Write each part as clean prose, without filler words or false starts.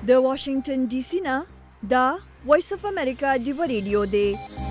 د واشنگټن ډي سي نه دا وایس اف امریکا ډیو ریډیو دی.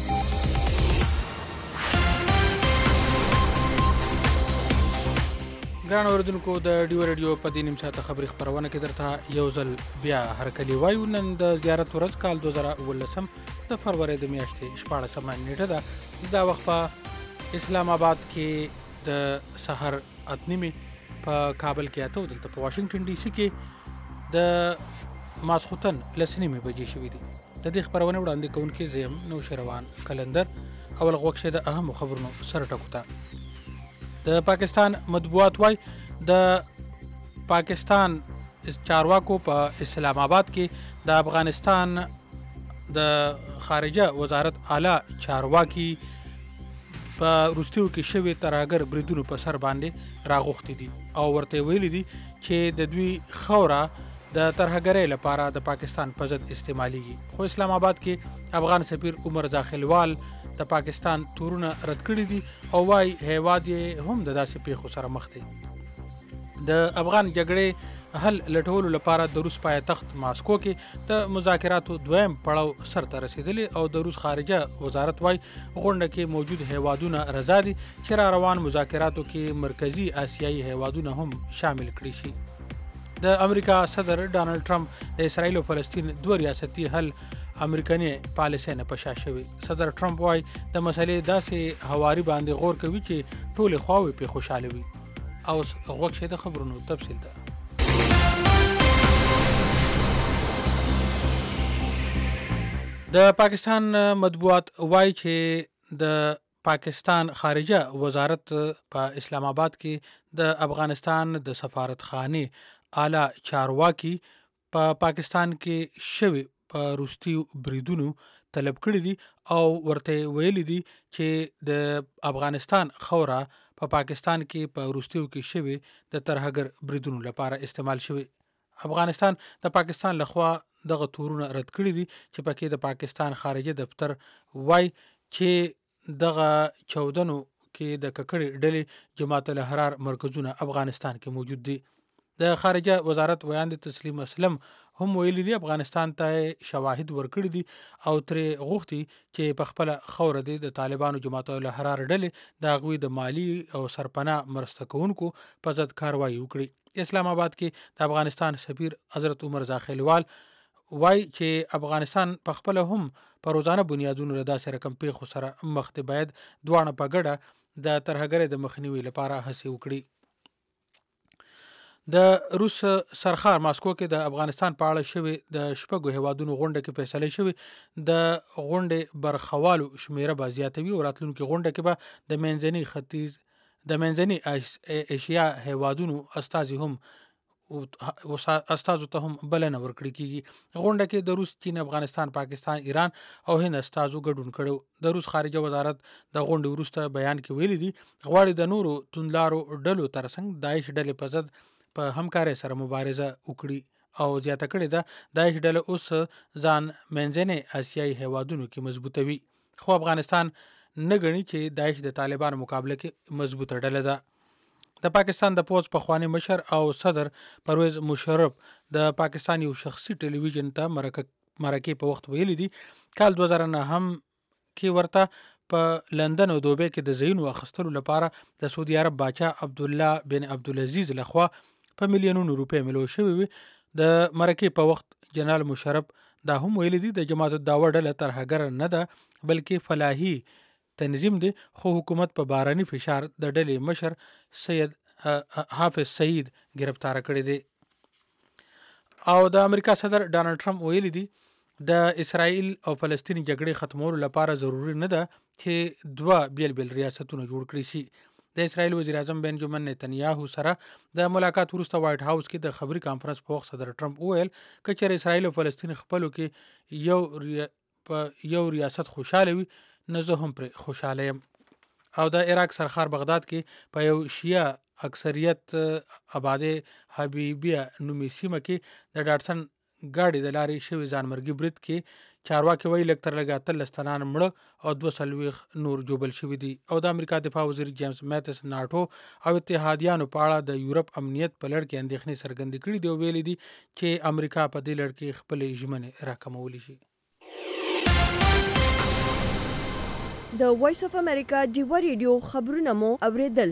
ګران اوریدونکو د ډیو ریډیو په دې نیم ساعته خبري خبرونه کې درته یو ځل بیا هرکلی وایو. نن د زیارت ورځ کال 2019 د فروری د میاشتې 14 نیټه ده. دا وخت په اسلام آباد کې د سحر 8:30 په کابل کې اته دلته په واشنگټن ډي سي کې د ماسخوتن 10:30 بجې شوې دي. د دې خبرونه وړاندې کوونکې زم نو شروان کلندر اول غوښه د اهم خبرونو سره ټکوتا. د پاکستان مطبوعات وای د پاکستان چارواکو په اسلام آباد کې د افغانستان د خارجه وزارت اعلی چارواکي په روستیو کې شوی ترهګر بریدونو په سر باندې راغوښتي دي او ورته ویلي دي چې د دوی خوره د ترهګرۍ لپاره د پاکستان په ضد استعماليږي. خو اسلام آباد کې افغان سفیر عمر داخلوال د پاکستان تورونه رد کړی دي او وايي هیواد یې هم د داسې پیښو سره مخ دی. د افغان جګړې حل لټولو لپاره د روس پایتخت ماسکو کې د مذاکراتو دویم پړاو سرته رسیدلی او د روس خارجه وزارت وايي غونډه کې موجود هیوادونه رضا دي چې را روان مذاکراتو کې مرکزی آسیایي هیوادونه هم شامل کړي شي. د امریکا صدر ډانلډ ټرمپ د اسرائیل او فلسطین دوه ریاستي حل امریکایي پالیسۍ نه پشا شوی. صدر ټرمپ وايي د مسلې داسې هواري باندې غور کوي چې ټول خواوې په خوشاله وي. او غوښه د خبرونو تفصیل ده. د پاکستان مطبوعات وايي چې د پاکستان خارجه وزارت په اسلام آباد کې د افغانستان د سفارتخانه اعلی چارواکي په پاکستان کې شوی په روستیو بریدونو طلب کړی دي او ورته ویلي دي چې د افغانستان خوره په پاکستان کې په روستیو کې شوی د ترهګر بریدونو لپاره استعمال شوی. افغانستان د پاکستان لخوا دغه تورونه رد کړی دي چې پکې د پاکستان خارجه دفتر وای چې دغه 14 کې د ککړې ډلې جماعت الاحرار مرکزونه افغانستان کې موجود دي. د خارجه وزارت ویاند تسلیم اسلم هم ویلي دي افغانستان ته شواهد ورکړي دي او ترې غوښتي چې په خپل خوره دي د طالبانو جماعت الاحرار ډلې د غوي د مالی او سرپناه مرسته کوونکو په ضد کاروایی وکړي. اسلام آباد کې د افغانستان سفیر حضرت عمر داخلوال وای چې افغانستان په خپل هم په روزانه بنیادونو له داسې رقم پیښو سره مخ ته باید دوانه په ګډه د ترهګرۍ د مخنیوي لپاره هڅې وکړي. د روس سرخار ماسکو کې د افغانستان په اړه شوی د شپږو هیوادونو غونډه کې فیصله شوی د غونډې برخوالو شمیره به زیاتوي او راتلونکي غونډه کې به د منځنۍ ایشیا هیوادونو استازي هم استازو ته هم بلنه ورکړي کیږي. غونډه کې د روس، چین، افغانستان، پاکستان، ایران او هند استازو ګډون کړو. د روس خارجه وزارت د غونډې وروسته بیان کې ویلي دي غواړي د نورو توندلارو ډلو ترڅنګ داعش ډلې په ضد په همکارۍ سره مبارزه وکړي او زیاته کړې ده داعش ډله اوس ځان منځنۍ آسیایي هیوادونو کې مضبوطوي. خو افغانستان نه ګڼي چې داعش د طالبانو مقابله کې مضبوطه ډله ده. د پاکستان د پوز پخوانی مشر او صدر پرویز مشرف د پاکستان یو شخصي ټلویزیون ته مرکه په وخت ویلي دي کال 2009 کې ورته په لندن او دوبۍ کې د زینو اخستلو لپاره د سعودي عرب باچا عبد الله بن عبدالعزيز لخوا په میلیونونو روپۍ ملو شوی وي. د مرکه په وخت جنرال مشرف دا هم ویلي دي د جماعت الدعوه ډله ترهګر نه ده بلکې فلاحي تنظیم دی خو حکومت په باراني فشار د ډلې مشر سید حافظ سعید گرفتار کړی دی. او د امریکا صدر ډانلډ ټرمپ ویلي دي د اسرائیل او فلسطین جګړې ختمولو لپاره ضروری نه ده چې دوه بیل بیل ریاستونه جوړ کړي شي. د اسرائیل وزیر اعظم بنجامین نتنیاهو سره د ملاقات وروسته وایټ هاوس کې د خبري کانفرنس په وخت صدر ټرمپ وویل که چېرې اسرائیل او فلسطین خپلو کې یو ریاست خوشاله وي نه زه هم پرې خوشاله یم. او د عراق سرخار بغداد کې په یو شیعه اکثریت آباده حبیبیه نومي سیمه کې د ډاټسن ګاډي د لارې شوي ځانمرګي برید کې چارواکي وایي لږ تر لږه 13 تنان مړه او 240 نور جوبل شوي دي. او د امریکا دفاع وزیر جیمز میتس ناټو او اتحادیانو په اړه د یورپ امنیت په لړ کې اندېښنې څرګندې کړي دي او ویلي دي چې امریکا په دې لړ کې خپلې ژمنې راکمولی شي. د وایس اف امریکا ډیوه ریډیو خبرونه مو اوریدل.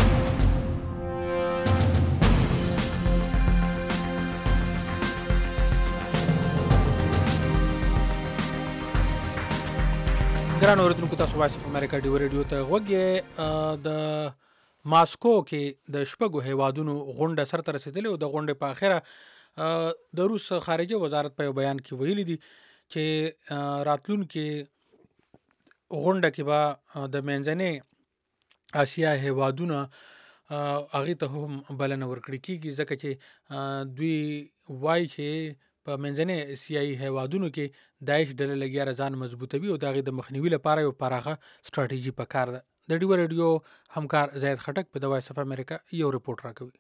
ګران اوریدونکو تاسو وایس اف امریکا ډیوه ریډیو ته غوږ یې. د ماسکو کې د شپږو هیوادونو غونډه سرته رسېدلې او د غونډې په اخره د روس خارجه وزارت په یو بیان کې ویلي دي چې راتلونکي غونډه کې به د منځنۍ اسیا هیوادونه هغې ته هم بلنه ورکړې کېږي ځکه چې دوی وایي چې په منځنۍ اسیایي هیوادونو کې داعش ډله لګیا ځان مضبوطوي او د هغې د مخنیوي لپاره یو پراخه سټراټیژي پکار ده. د ډیوه ریډیو همکار زید خټک په د وایس اف امریکا یو رپورټ راکوي.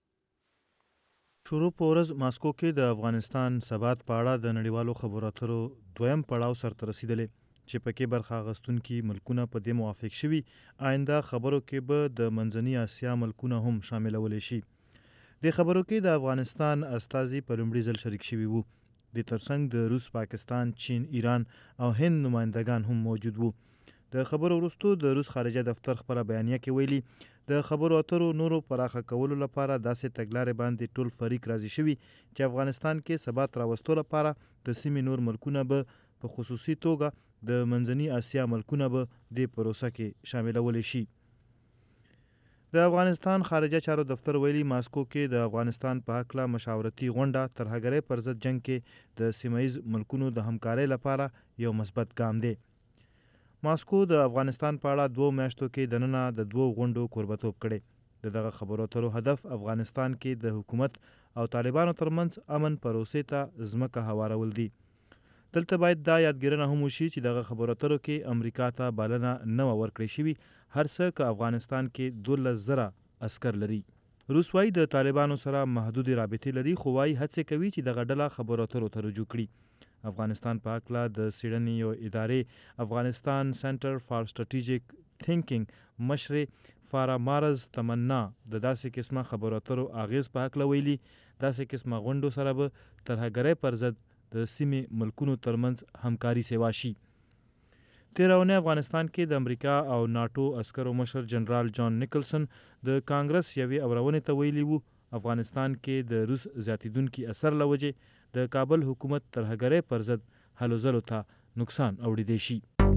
شروع په ورځ ماسکو کې د افغانستان ثبات په اړه د نړیوالو خبرو اترو دویم پړاو سرته رسیدلی چې پکې برخه اخیستونکي ملکونه په دې موافق شوي آینده خبرو کې به د منځني اسیا ملکونه هم شاملولی شي. د خبرو کې د افغانستان استازي په لومړي ځل شریک شوي وو. د ترڅنګ د روس، پاکستان، چین، ایران او هند نمایندګان هم موجود وو. د خبرو وروستو د روس خارجه دفتر خپله بیانیه کې ویلي د خبرو اترو نورو پراخه کولو لپاره داسې تګلارې باندې ټول فریق راضي شوي چې افغانستان کې ثبات راوستو لپاره د سیمې نور ملکونه به په خصوصي توګه د منځني اسیا ملکونه به د پروسه کې شاملولی شي. د افغانستان خارجه چارو دفتر ویلي ماسکو کې د افغانستان په هکله مشاورتي غونډه ترهګرۍ پر ضد جنگ کې د سیمه ییز ملکونو د همکارۍ لپاره یو مثبت ګام دی. ماسکو د افغانستان په اړه 2 میاشتو کې دننه د 2 غونډو کوربتوب کړی. دغه خبرو اترو هدف افغانستان کې د حکومت او طالبانو ترمنځ امن پروسې ته ځمکه هوارول دي. دلته باید دا یادګیرنه هم وشي چې دغه خبرو اترو کې امریکا ته بلنه نه وه ورکړې شوي هر څه که افغانستان کې 12,000 عسکر لري. روس وایي د طالبانو سره محدودې رابطې لري خو وایي هڅې کوي چې دغه ډله خبرو اترو ته رجوع کړي. افغانستان په هکله د څېړنې یو ادارې افغانستان سنټر فار سټریټیجیک تھینکینګ مشرې فارا مارز تمنا د داسې قسمه خبرو اترو اغیز په هکله ویلي داسې قسمه غونډو سره به ترهګرۍ پر ضد د سیمې ملکونو ترمنځ همکاري سیوا شي. تېره اونۍ افغانستان کې د امریکا او ناټو عسکرو مشر جنرال جان نیکلسن د کانګرس یوې اورونې ته ویلي وو افغانستان کې د روس زیاتېدونکي اثر له وجې د کابل حکومت ترهګرۍ پر ضد هلو ځلو ته نقصان اوړېدی شي.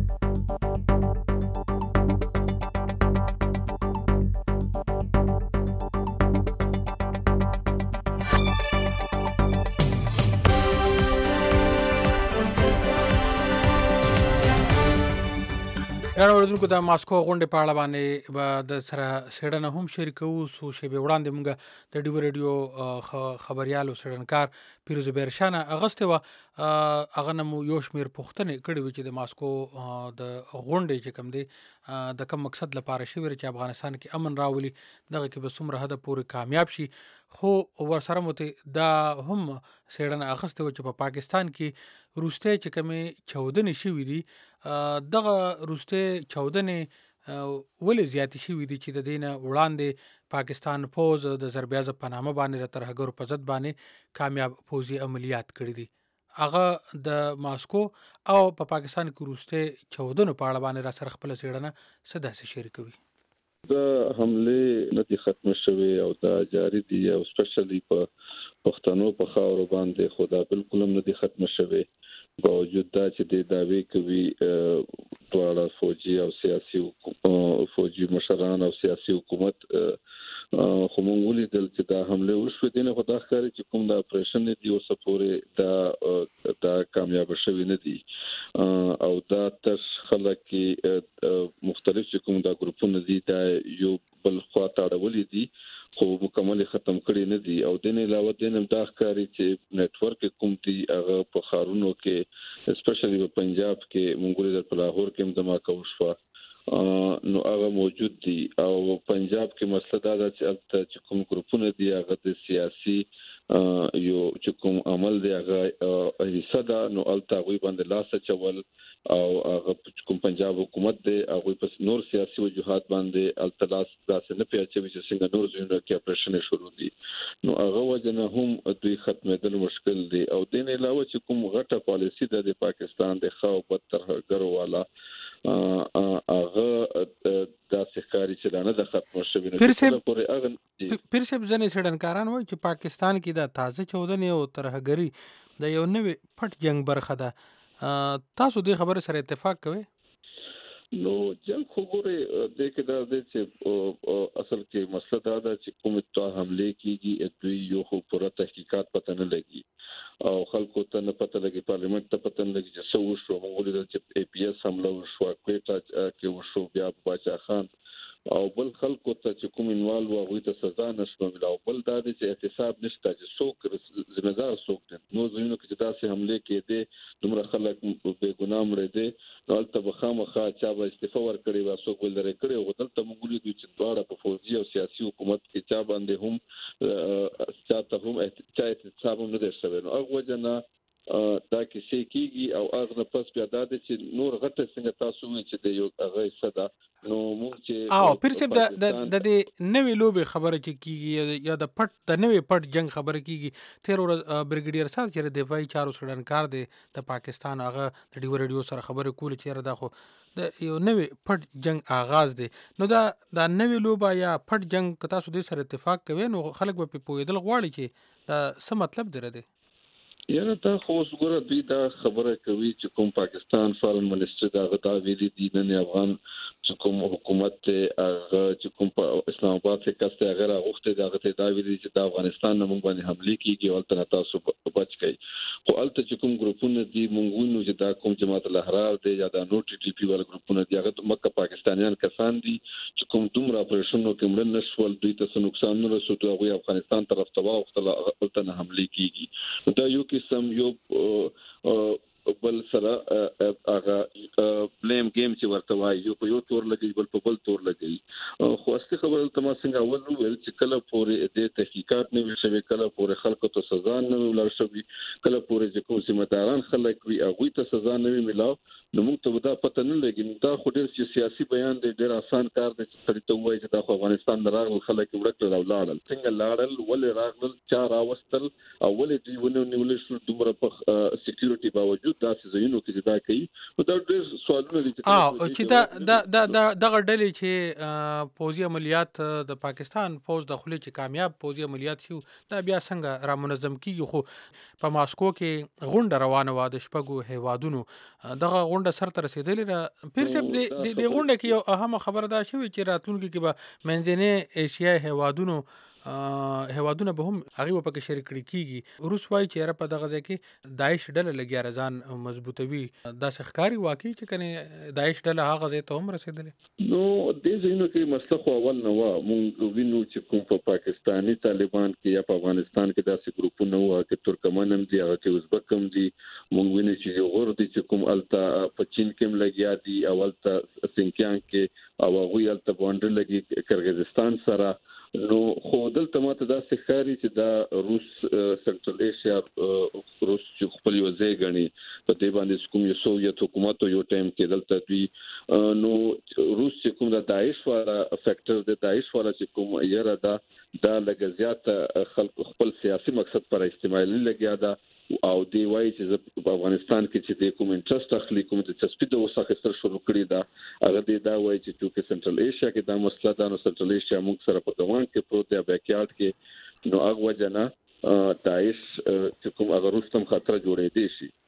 ګران اوریدونکو د ماسکو غونډې په اړه باندې به د سره څېړنه هم شریکوو. څو شېبې وړاندې موږ د ډیوه ریډیو خبریال او څېړنکار پیروز بیرشاه نه اغوستې وه. هغه نه مو یو شمېر پوښتنې کړې وې چې د ماسکو د غونډې چې کوم دی د کوم مقصد لپاره شوې چې افغانستان کې امن راولي دغه کې به څومره حده پورې کامیاب شي. خو ورسره مو ته دا هم څېړنه اخیستې وه چې په پاکستان کې وروستۍ چې کومې چاودنې شوي دي دغه وروستۍ چاودنې ولې زیاتې شوي دي چې د دې نه وړاندې پاکستان پوځ د ضربیازه په نامه باندې د ترهګرو په ضد باندې کامیاب پوځي عملیات کړي دي. هغه د ماسکو او په پاکستان کې وروستۍ چاودنو په اړه باندې را سره خپله څېړنه څه داسې شریکوي. دا حملې نه دي ختمه شوې او دا جاري دي او سپیشلی په پښتنو په خاورو باندې خو دا بالکل هم نه دي ختمه شوې باوجود دا چې د دعوی کوي دواړه فوجي او سیاسي فوجي مشران او سیاسي حکومت خو مونږ ولیدل چې دا حمله وشوه دي نه خو دا ښکاري چې کوم د اپریشن دی اوس پورې دا کامیاب شوی نه دي او دا تر خلک مختلف کوم دا ګروپونه دي دا یو بل خوا ته اړولې دي خو مکمل ختم کړي نه دي او دین علاوه دین دا ښکاري چې نتورک کوم دي هغه په خارونو کې اسپیشلی په پنجاب کې مونږ د لاهور کې دماکه وشوه نو هغه موجود دي او پنجاب کې مسله دا چې کوم ګروپونه دي هغه د سیاسي یو چې کوم عمل دی هغه حصہ ده نو الته غوي باندې لاس چول او هغه کوم پنجاب حکومت دی هغه په نور سیاسي وجوهات باندې التلاس داسې نه پیاچوي چې څنګه نور ځینو کې اپریشن شروع دي نو هغه وجنه هم دوی ختمېدل مشکل دي او دین علاوه چې کوم غټه پالیسی ده د پاکستان د خو بدتر ګرو والا هغه د سکاري چې نه د ختم شوی نه پیر سب ځنې سړنکاران وایي چې پاکستان کې د تازه چودنې او ترهګری د یو نوې پټ جنگ برخه ده تاسو دې خبره سره اتفاق کوئ نو جنگ خو ګوره د کې دا د چې اصل کې مسله دا ده چې کوم ته حمله کیږي دوی یو خو پوره تحقیقات پته نه لګي او خلکو ته نه پته لګي پارلیمنت ته پته نه لګي چې څه وشو موږ ولې چې ای پی ایس حمله وشو کوټه کې وشو بیا باچا خان او بل خلکو ته چې کوم انوالو هغه ته سزا نشو ملاو بل دا چې احتساب نشته چې څوک ذمہ دار څوک دي نو زموږ کې تاسو حمله کې دي دومره خلک به ګناه مړ دي نو البته بخامخه چا به استعفا ورکړي و څوک ولري کړي او دلته موږ لیدو چې دواړه په فوجي او سیاسي حکومت کې چا باندې هم چاته هم احتساب نه دي شوی نو هغه وجنه دا کې شي کیږي او هغه پس بیا دا چې نور غټه څنګه تاسو چې د یو هغه صدا نو موږ چې پیر سب د نوې لوبې خبره چې کیږي یا د نوې پټ جنگ خبره کیږي تیر ورځ بریګیډیر صاحب چې د دفاعي چارو سړنکار دی د پاکستان هغه د ډیو ریډیو سره خبره کول چې دا خو د یو نوې پټ جنگ آغاز دی نو دا نوې لوبه یا پټ جنگ که تاسو دې سره اتفاق کوئ نو خلک به پوهېدل غواړي چې دا څه مطلب دی یاره دا خو وګوره دوی دا خبره کوي چې کوم پاکستان فارن منسټر دا غتا ویلي دي نه افغان چې کوم حکومت هغه چې کوم په اسلام آباد کې کسته اگر غوښته دا غته دا ویلي چې د افغانستان نه موږ باندې حمله کیږي او تل تاسو بچ کړئ خو الته چې کوم ګروپونه دي موږ وینو چې دا کوم جماعت الاحرار دی یا دا نو ټي ټي پی ول ګروپونه دي هغه مکه پاکستانیان کسان دي چې کوم دومره اپریشنونو کې مړ نشول دوی ته نقصان نه رسوي او افغانستان طرف ته واوختله تل حمله کیږي دا یو قسم یو بل سره هغه بلیم گیم چې ورته وایي یو په یو تور لګي بل په بل تور لګي خو اصلي خبره ته ما څنګه اول ویل چې کله پورې د تحقیقات نه وشوي کله پورې خلکو ته سزا نه ولر شوي کله پورې چې کوم ذمہداران خلک وي هغه ته سزا نه ملاو نو موږ ته دا پته نه لګي دا خو ډېر سیاسي بیان دی ډېر آسان کار دی چې سړی ته وایي چې دا خو افغانستان نه راغلل خلک ورکړل او لاړل څنګه لاړل ولې راغلل چا راوستل او ولې دوی ونیول شو دومره په سکیورټي باوجود داسې ځایونو کې دا کوي دا ډېر سوالونه دي چې دغه ډلې چې پوځي عملیات د پاکستان پوځ د خولي چې کامیاب پوځي عملیات شو دا بیا څنګه را منظم کیږي خو په ماسکو کې غونډه روانه و د شپږو هیوادونو دغه غونډه سر ته رسیدلې ده پیر صاحب د غونډه کې یو اهم خبره دا شوې چې راتلونکي کې به منځنۍ ایشیا هیوادونه به هم هغه په کې شریک کیږي روس وايي چې په دغه ځای کې داعش ډله لګیا رضان مضبوطوي دا ښکاری واقعي چې کنه داعش ډله هغه ځای ته هم رسیدلې نو د زینو کې مسله خو اول نه و مونږ وینو چې کوم په پاکستاني طالبان کې یا په افغانستان کې داسې ګروپونه وو چې ترکمن هم دي هغه کې ازبک هم دي مونږ وینو چې یو غور دي چې کوم التا په چین کې لګیا دي اولتا سینکیان کې او هغه التا باندې لګي کرغیزستان سره نو خو دلته ماته دا ښکاری چې دا روس سنټرل ایشیا روس چې خپل یو ځای غني په دې باندې کوم یو سوویت حکومت یو ټایم کې دلته دوی نو روس چې کوم د داعش والا فیکټر د داعش والا چې کوم یره دا لګزيات خلک خپل سیاسي مقصد پر استعمالي لګیا دا او دی وایي چې په افغانستان کې چې د کوم انټرست اخلي کوم د تثبیت او ساختر شروع کړی دا هغه دی دا وایي چې سنټرل ایشیا کې دا مسله دا نو سنټرل ایشیا موږ سره په دوان کې پروت دی بیکیارد کې نو هغه وجنه داعش چې کوم هغه روستم خطر جوړې دي شي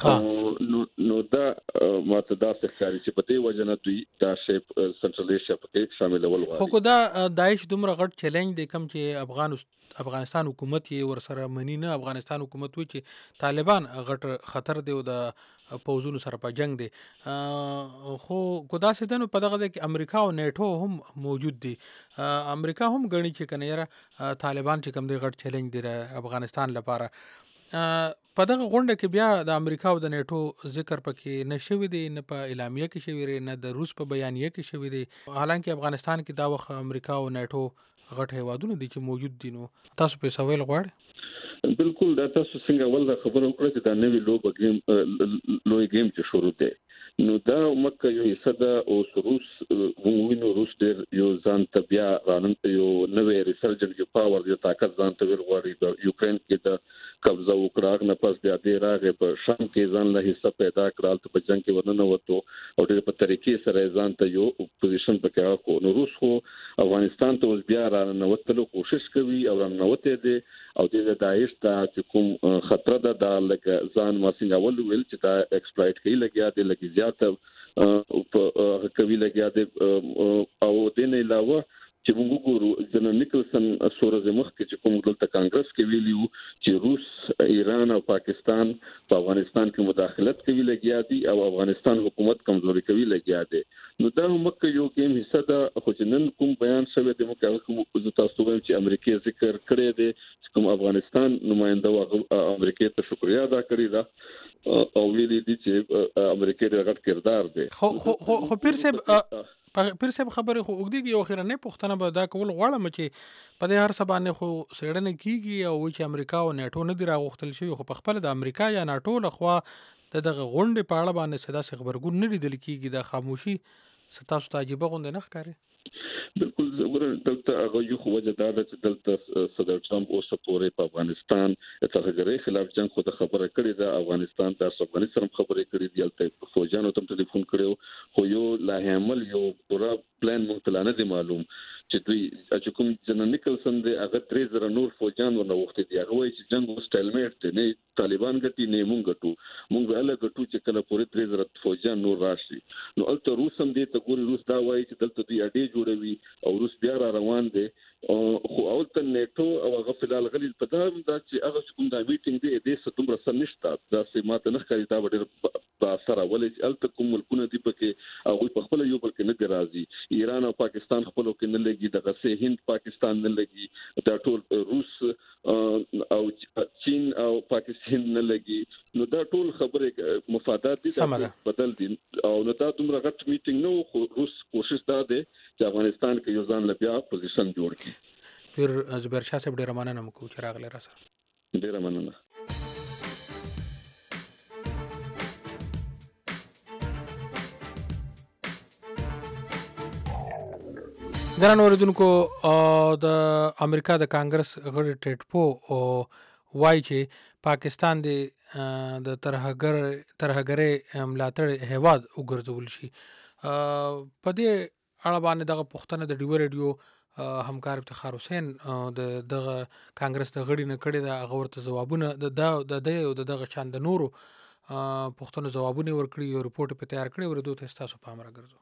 نو دا ماته دا ښکاري چې په دې وجنه دوی دا شیپ سنټرل ایشیا په شامل ول غواړي خو دا داعش دومره غټ چیلنج دی کوم چې افغانستان حکومت یې ورسره منی نه افغانستان حکومت وی چې طالبان غټ خطر دی او د پوزونو سره په جنگ دی خو ګدا سیدنو په دغه کې امریکا او نیټو هم موجود دي امریکا هم غني چې کنه یاره طالبان چې کوم دی غټ چیلنج دی افغانستان لپاره په دغه غونډه کې بیا د امریکا او د نیټو ذکر پکې نشوي دی نه په اعلامیه کې شوی نه د روس په بیانیه کې شوی دی حالانکه افغانستان کې دا وخت امریکا او نیټو غټ هیوادونه دي چې موجود دي نو تاسو په سوال غواړئ بالکل دا تاسو څنګه ول خبره وکړه چې دا نوې لوبه گیم لوی گیم چې شروع دی نو دا مکه یو حصہ او روس وینو روس ډېر یو ځان ته بیا رانن یو نوې ریسرجنټ یو پاور یو طاقت ځان ته ورغوري د یوکرين کې د قبضه وکړه نه پس بیا دې راغې په شام کې ځان له حصہ پیدا کړل ته په جنگ کې ورننه وته او ډېر په طریقې سره ځان ته یو پوزیشن پکې کو نو روس خو افغانستان ته اوس بیا رانه وته کوشش کوي او رانه وته دي او د داعش ته کوم خطر ده د لکه ځان واسنګ اول ویل چې دا ایکسپلایټ کوي لګیا دي لکه زیات او کوي لګیا دي او د نه علاوه چې موږ ګورو جنرال نیکلسن سورز مخ کې چې کوم دلته کانګرس کې ویلیو چې روس ایران او پاکستان په افغانستان کې مداخلت کوي لګیا دي او افغانستان حکومت کمزوري کوي لګیا دي نو دا مکه یو گیم حصہ ده خو چې نن کوم بیان شوی د مکه کوم تاسو وایم چې امریکای ذکر کړی دی چې کوم افغانستان نماینده او امریکای ته شکریا ادا کړی دا او ویلي دي چې امریکای د غټ کردار دی خو پیر صاحب خبره خو وګدیږي او اخیرا پښتنه به دا کول غواړم چې په دې هر سبانه خو سړنه کیږي او چې امریکا او نیټو نه دی راغختل شوی خو په خپل د امریکا یا نیټو لخوا دغه غونډې په اړه باندې صدا څخه خبرګون نه لیدل کیږي د خاموشي ستاسو تعجب غونډه نه ښکاري بالکل زغره دلته هغه یو خو وجه دا چې دلته صدر ټرمپ اوس پورې په افغانستان ترهګرۍ خلاف جنگ خو د خبره کړې ده افغانستان د افغانستان خبرې کړې دي البته فوجانو ته ټلیفون کړو خو یو لا عمل یو پورا پلان مختلانه دي معلوم چې دوی چې کوم جنرال نیکلسن دی هغه 3000 نور فوجان ورنه وخت دي هغه وایي چې جنگ مستلمیټ دی نه طالبان ګټي نه مونږ ګټو مونږ له ګټو چې کله پورې 3000 فوجان نور راشي نو البته روس هم دې ته ګوري روس دا وایي چې دلته دوی اډې جوړوي او روس بیا را روان دي خو اولته نیټو او هغه فلال غلی په دا چې هغه کوم دا میټینګ دی دې ستومره سم نشته دا سه ماته نه ښکاري دا ډېر په اثر ولې البته کوم ملکونه دي پکې او په خپل یو بل کې نه راځي ایران او پاکستان خپل کې نه لګي دغه سه هند پاکستان نه لګي دا ټول روس او چین او پاکستان نه لګي نو دا ټول خبره مفادات دي بدل دي او نو دا دومره غټ میټینګ نو خو روس کوشش دا ده چې افغانستان کې یو ځان لپاره پوزیشن جوړ کړي پیر زبیر شاه صاحب ډیر مننه مکو چې راغلی را سره ډیر مننه ګران اوریدونکو د امریکا د کانګرس غړي ټیټپو وایي چې پاکستان د ترهګرۍ ملاتړ هیواد وګرځول شي په دې اړه باندې دغه پښتنه د ډیو ریډیو همکار افتخار حسین دغه کانګرس د غړي نه کړي دا هغه ورته ځوابونه د دغه چاند نورو پښتنو ځوابونه ورکړي یو رپورټ په تیار کړی ورته دوه تاسو پام راګرځو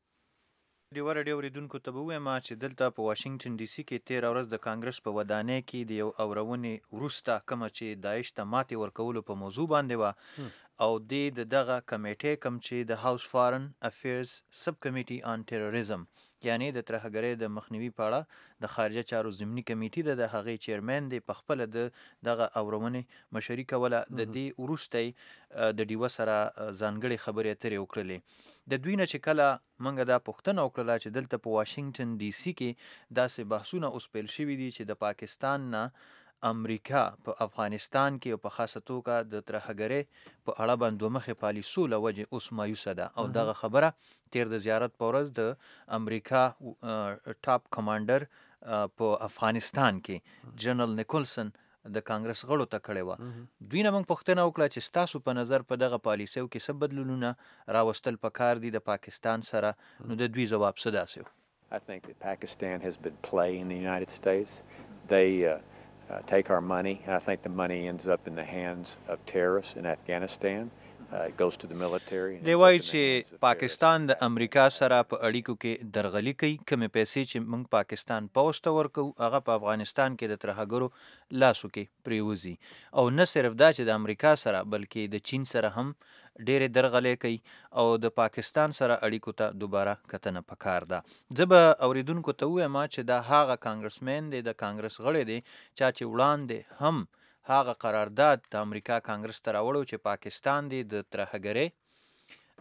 ډیو ریډیو ریدونکو ته وایم چې دلته په واشنگټن ډي سي کې 13 ورځ د کانګرس په ودانۍ کې د یو اورونې وروسته کوم چې داعش ته ماتې ورکولو په موضوع باندې و او دغه کمیټې کوم چې د هاوس فارن افیرز سب کمیټي آن ټیرریزم یعنی د ترهګرۍ د مخنیوي په اړه د خارجه چارو ضمني کمیټې د هغې چیرمن دی په خپل دغه اورونې مشري کوله د دې وروسته د ډیو سره ځانګړي خبرې اترې وکړلې د دوی نه چې کله موږ دا پوښتنه وکړله چې دلته په واشنگټن ډي سي کې داسې بحثونه اوس پیل شوي دي چې د پاکستان نه امریکا په افغانستان کې او په خاصه توګه د ترهګرۍ په اړه باندې مخې پالیسو له وجې اوس مایوسه ده او دغه خبره تیر د زیارت په ورځ د امریکا ټاپ کمانډر په افغانستان کې جنرال نیکلسن د کانګرس غړو ته کړې وه دوی نه موږ پوښتنه وکړه چې ستاسو په نظر په دغه پالیسیو کې څه بدلونونه راوستل پکار دي د پاکستان سره نو د دوی ځواب څه داسې و I think that Pakistan has been play in the United States. They take our money. I think the money ends up in the hands of terrorists in Afghanistan. It goes to the military. دی وایي چې پاکستان د امریکا سره په اړیکو کې درغلي کوي کمې پیسې چې موږ پاکستان پوځ ته ورکوو هغه په افغانستان کې د ترهګرو لاسو کې پریوزي او نه صرف دا چې د امریکا سره بلکې د چین سره هم ډېرې درغلې کوي او د پاکستان سره اړیکو ته دوباره کتنه پکار ده زه به اوریدونکو ته ووایم چې دا هغه کانګرسمین دی د کانګرس غړی دی چا چې وړاندې هم هغه قرارداد د امریکا کانګرس ته راوړو چې پاکستان دی د ترهګرۍ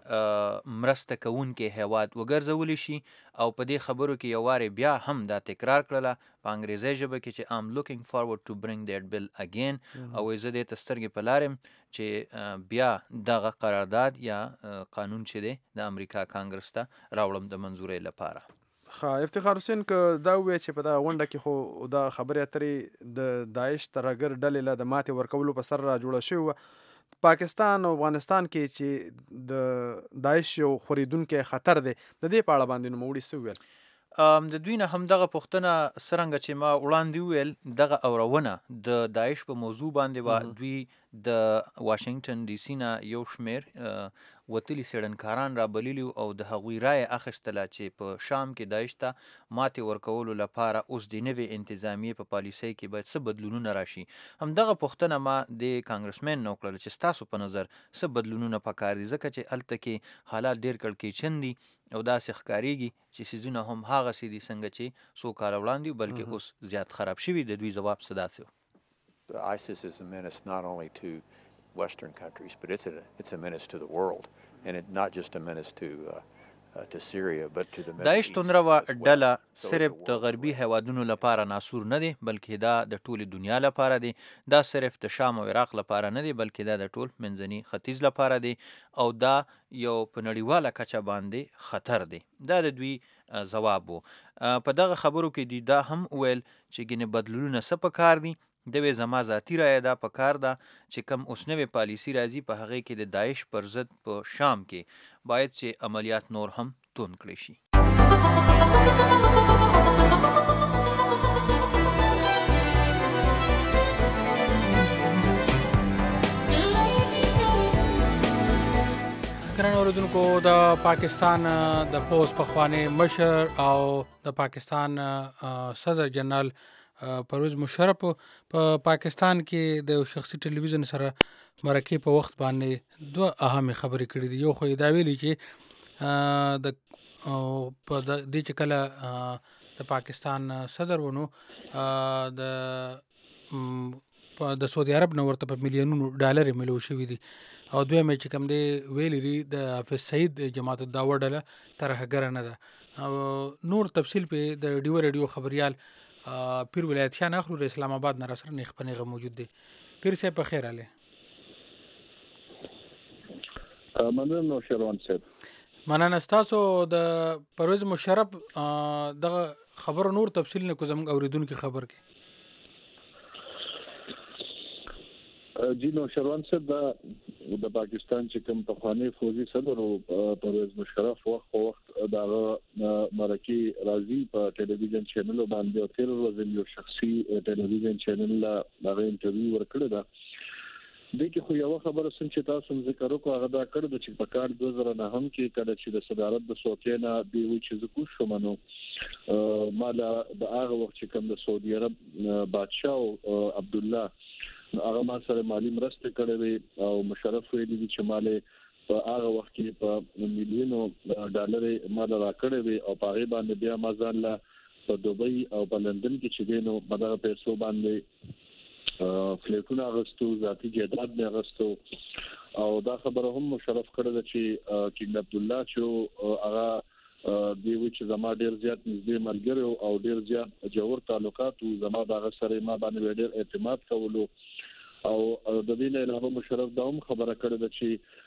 مرسته کوونکی هیواد وګرځولی شي او په دې خبرو کې یو وارې بیا هم دا تکرار کړله په انګریزي ژبه کې چې I'm looking forward to bring that bill again او زه دې ته سترګې په لارم چې بیا دغه قرارداد یا قانون چې دی د امریکا کانګرس ته راوړم د منظورۍ لپاره. افتخار حسین که دا ووایي چې په دغه غونډه کې خو دا خبرې اترې د داعش ترهګر ډلې له د ماتې ورکولو په سر را جوړه شوې وه. پاکستان او افغانستان کې چې د داعش یو خورېدونکی خطر دی د دې په اړه باندې نوموړي څه وویل؟ د دوی نه همدغه پوښتنه څرنګه چې ما وړاندې وویل دغه اورونه د داعش په موضوع باندې وه. دوی د واشنګټن ډي سي نه یو شمېر وتلي څېړنکاران رابللي او د هغوی رایه اخیستله چې په شام کې داعش ته ماتې ورکولو لپاره اوس د نوې انتظامیې په پالیسۍ کې باید څه بدلونونه راشي. همدغه پوښتنه ما د کانګرسمین نه وکړله چې ستاسو په نظر څه بدلونونه پکار دي ځکه چې هلته کې حالات ډېر کړکېچن دي او داسې ښکارېږي چې څیزونه هم هغسې دي څنګه چې څو کاله وړاندې بلکې اوس زیات خراب شوي. د دوی ځواب څه داسې و؟ ISIS is a menace not only to Western countries, but it's a menace to the world, and it's not just a menace to Syria, but to the Middle East. داعش تندروا ډله صرف د غربي هیوادونو لپاره ناسور نه دی بلکې دا د ټولې دنیا لپاره دی. دا صرف د شام او عراق لپاره نه دی بلکې دا د ټول منځني ختیځ لپاره دی او دا یو په نړیواله کچه باندې خطر دی. دا د دوی ځواب و. په دغه خبرو کې دی دا هم ویل چې ګینې بدلونونه څه پکار دي. دوی زما ذاتي رایه دا پکار ده چې کم اوس نوې پالیسي راځي په هغې کې د داعش پر ضد په شام کې باید چې عملیات نور هم توند کړی شي. ګرانو اوریدونکو د پاکستان د پوځ پخوانی مشر او د پاکستان صدر جنرال پرویز مشرف په پاکستان کې د شخصي ټلویزیون سره مرکې په وخت باندې دوه اهمې خبرې کړې دي. یو خو یې دا ویلي چې د دې چې کله د پاکستان صدر ونو د سعودي عرب نه ورته په میلیونونو ډالر ملو شوي دي او دویم چې کوم دی ویلي دي د حافظ سعید جماعت الدعوه ډله ترهګره نه ده. نور تفصیل په د ډیو ریډیو خبریال پیر ولایت شاه اخلو د اسلام آباد نه راسره نیخ پنیغه موجود دی. پیر صاحب په خیر اله. مننه نو شروان صاحب. مننه تاسو د پرویز مشرف دغه خبر نور تفصیل نه کو زموږ اوریدونکو خبر کې. جی نو شروان صاحب د پاکستان چې کوم پخوانی فوجي صدر او پرویز مشرف وخت دا مرکي راځي په ټلویزیون چینل باندې او تیر ورځ یو شخصي ټلویزیون چینل لا هغه انټرویو ورکړی دا. د کې خو یو خبره سم چې تاسو ذکر وکړو هغه دا کړ چې په کال 2009 کې کله چې د صدارت د سوتینا دی وی چې زکو شومنو مالا د هغه وخت چې کوم د سعودي عرب بادشاه عبد الله هغه ما سره مالی مرسته کړې او مشرف ویلي چې مالې په هغه وخت کې په میلیونو ډالر مال راکړې او په هغه باندې بیا ما ځان لا په دوبۍ او په لندن کې چې دینو مدغه پیسو باندې فلیټونه اغستو ذاتی جیدات نه اغستو او دا خبره هم مشرف کړل چې کینګ عبد الله چې هغه دی چې زما ډیر زیات نږدې ملګری او ډیر زیات جوړ تعلقات او زما دغه سره ما باندې ډیر اعتماد کولو او د دې نه علاوه مشرف دا هم خبره کړې ده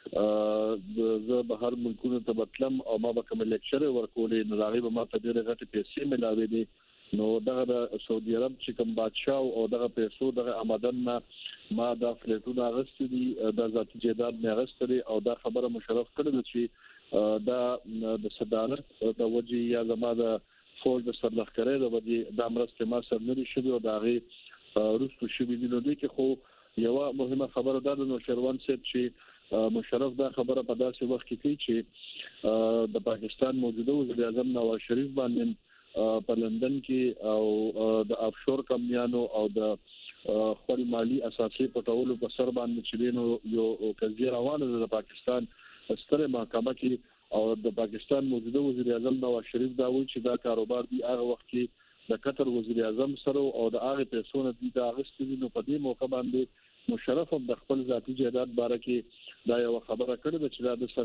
چې زه به هر ملکونو ته بتلم او ما به کوم لیکچر ورکولې نو هغه به ما ته ډېر غټي پیسې ملاوي دي. نو دغه د سعودي عرب چې کوم بادشاه او دغه پیسو دغه آمدن ما دا فلیټونه غستې دي دا ذاتي جیدات نه غستې او دا خبره مشرف کړې چې دا د صدارت د وجې یا زما د فوج د سرلښکرۍ د وجې د مرسته ما سره نه شي او دا غي روسو شي دي. نو دې کې خو یو مهمه خبره ده نو شروان صاحب چې مشرف دا خبره په داسې وخت کې کوي چې د پاکستان موجوده وزیر اعظم نواز شریف باندې په لندن کې او د افشور کمپنیانو او د خپل مالی اساسي پټولو په سر باندې چې دینو یو قضیه روانه ده د پاکستان ستره محکمه کې او د پاکستان موجوده وزیر اعظم نواز شریف دا وایي چې دا کاروبار دی هغه وخت کې د قطر وزیر اعظم سره او د هغه پیسو نه دي دا غستې نو په دې موقع باندې مشرف د خپل ذاتی جیدات باره کې دا یو خبره کړې ده چې دا د سره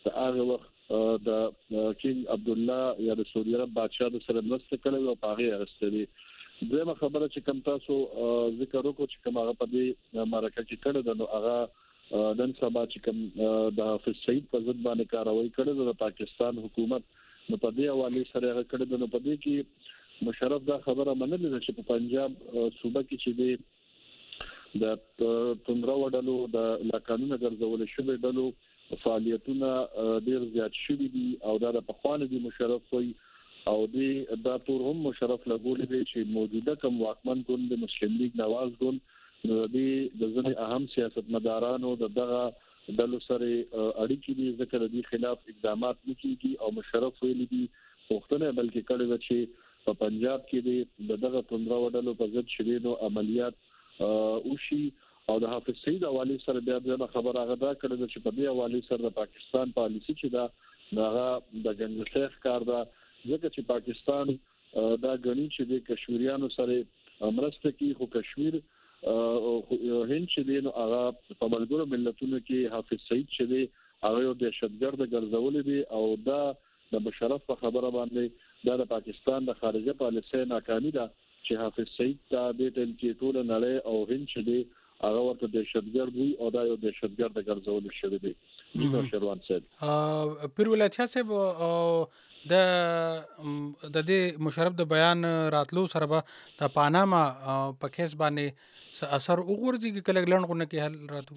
د هغه وخت د کینګ عبد الله یا د سعودي عرب بادشاہ د سره مرسته کړې او هغه ارستري. دغه خبره چې کوم تاسو ذکر وکړو چې کوم هغه په دې معرکه کې کړه د هغه نن سبا چې کوم د حافظ سعید په ضد باندې کاروایی کړه د پاکستان حکومت نو په دې حواله سره هغه کړه نو په دې کې مشرف دا خبره منلې چې په پنجاب صوبه کې چې د تندرا وډلو د لاکانونه ګرځول شوی ډلو فعالیتونه ډیر زیات شوي دي او دا په خوانه دي مشرف وي او دا تور هم مشرف لګولې دي چې موجوده کوم واکمن ګوند د مسلم لیگ نواز ګوند د ځینې اهم سیاستمدارانو دغه ډلو سره اړیکې دي ځکه د دې خلاف اقدامات نکېږي او مشرف ویلي دي پښتنه بلکې کړي د چې په پنجاب کې دغه تندرا وډلو په ضد شریدو عملیات وشي او د حافظ سعید حواله سره بیا د خبر هغه دا کړی چې په دې حواله سره د پاکستان پالیسی چې دا هغه د جنګ کار دا ځکه چې پاکستان دا غني چې د کشمیریانو سره مرسته کوي خو کشمیر هند چې دی نو هغه په ملګرو ملتونو کې حافظ سعید چې دی هغه یو دهشتګرد ګرځولې دي او دا د مشرف په خبره باندې دا د پاکستان د خارجه پالیسۍ ناکامي ده چې حافظ سعید ته د ټول کې ټول نړۍ او هند چې دی هغه ورته دهشتګرد وي او دا یو دهشتګرد ګرځول شوی دی. نو شروان صاحب پیر ولایت صاحب د دې مشرف د بیان راتلو سره به د پاناما په کیس باندې اثر وګورځي کله لړغونه کې حل راتو.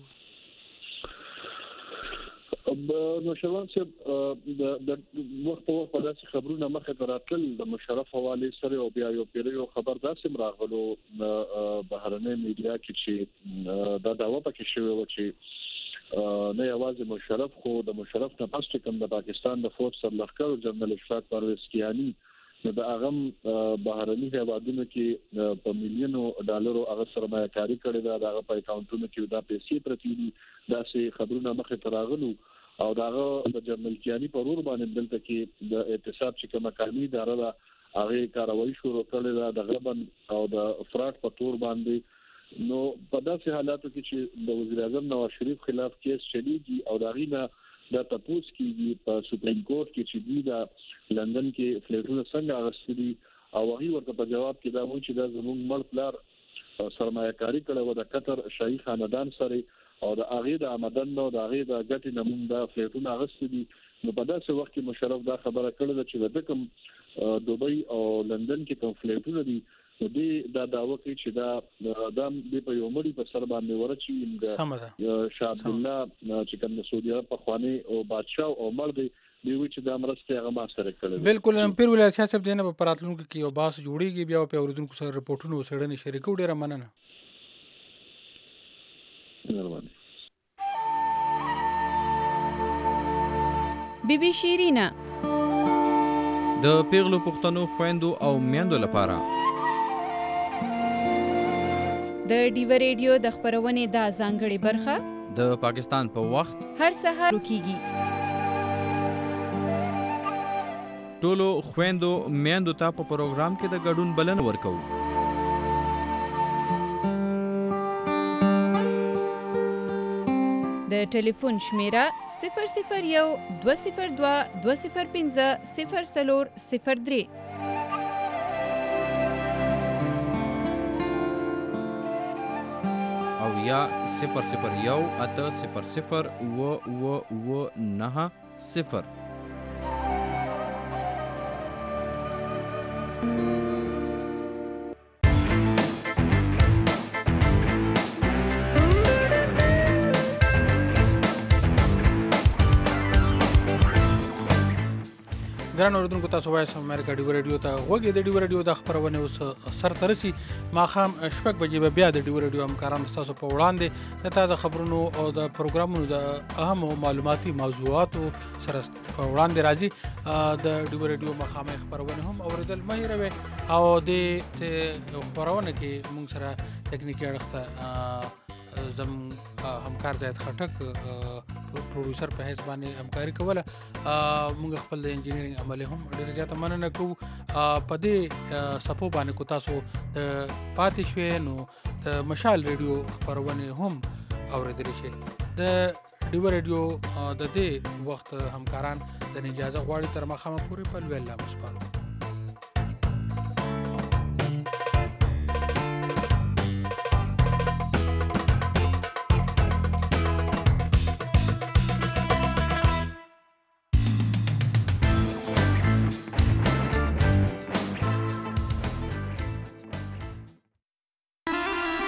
نو شروان صاحب د وخت په وخت په داسې خبرونه مخه تراتل د مشرف حواله سره او بیا یو پیریو خبر داسې راغلو بهرنۍ میډیا کې چې دا داوا پکې شوی و چې نه یوازې مشرف خو د مشرف نه پس کوم د پاکستان د فوج سرلښکر جنرال اشفاق پرویز کیانی نو د هغه بهرني هیوادونو کې په میلیونو ډالرو هغه سرمایه‌کاري کړې ده د هغه په اکاونټونو کې دا پیسې پرتی دي داسې خبرونه مخه تراغلو او داغه د جنرال کیانی په ور باندې دلته کې د اعتصاب چې کومه قانوني اداره ده هغه کاروایی شروع کړې ده د غبن او د افراط په تور باندې. نو په داسې حالاتو کې چې د وزیر اعظم نواز شریف خلاف کیس چلیږي او داغینه د تپوس کېږي په سپریم کورټ کې چې دی د لندن کې فلیټونه څنګه اغستري او هغه ورته په جواب کې دا وایي چې دا زموږ مړ پلار سرمایه‌کاري کړې و د قطر شاهي خاندان سره او د هغه د آمدن نو د هغه د ګټې نمون د فلیټونه اغستري. نو په داسې وخت کې مشرف دا خبره کړې چې د کوم دوبۍ او لندن کې کوم فلیټونه دي دا داوا کوي چې دا د په یو مړي په سر باندې ورچی د شاه عبد الله چې کوم سعودي عرب په خواني او بادشاہ او مړ دی وی چې دا مرسته هغه ما سره کړل. بالکل پیر ولایت صاحب دینه په پراتلونکو کې یو باس جوړیږي بیا په اوریدونکو سره رپورټونه وسړنې شریکو ډیره مننه. بیبي شیرینا د پیغلو پښتنو خويندو او میندو لپاره د ډیو ریډیو د خبرونې د ځانګړي برخه د پاکستان په وخت هر سهار کیږي. ټولو خويندو میندو ته په پروګرام کې د ګډون بلنه ورکوو. د ټلیفون شمیره 001 202 205 0403 او یا 001 800 990. ګران اوریدونکو تاسو وایس امریکا ډیو ریډیو ته غوږی د ډیو ریډیو د خبرونه اوس سر ترسي ماخام شپږ بجې بیا د ډیو ریډیو همکارانو تاسو په وړاندې د تازه خبرونو او د پروګرامونو د اهم معلوماتي موضوعاتو سره په وړاندې راځي. د ډیو ریډیو ماخام خبرونه هم اوریدل مهیروي او د خبرونه کې موږ سره ټکنیکی اړخ زم همکار زید خټک پروډوسر په حساب باندې همکاري کوله. موږ خپل د انجینرینګ عمل هم ډیر زیات مننه کوو. په دې سپو باندې کو تاسو پاتې شوي نو د مشال ریډیو خبرونه هم اوریدل شي. د ډیو ریډیو د دې وخت همکاران د اجازه غواړي تر مخامه پورې په لویل لا مسپارو.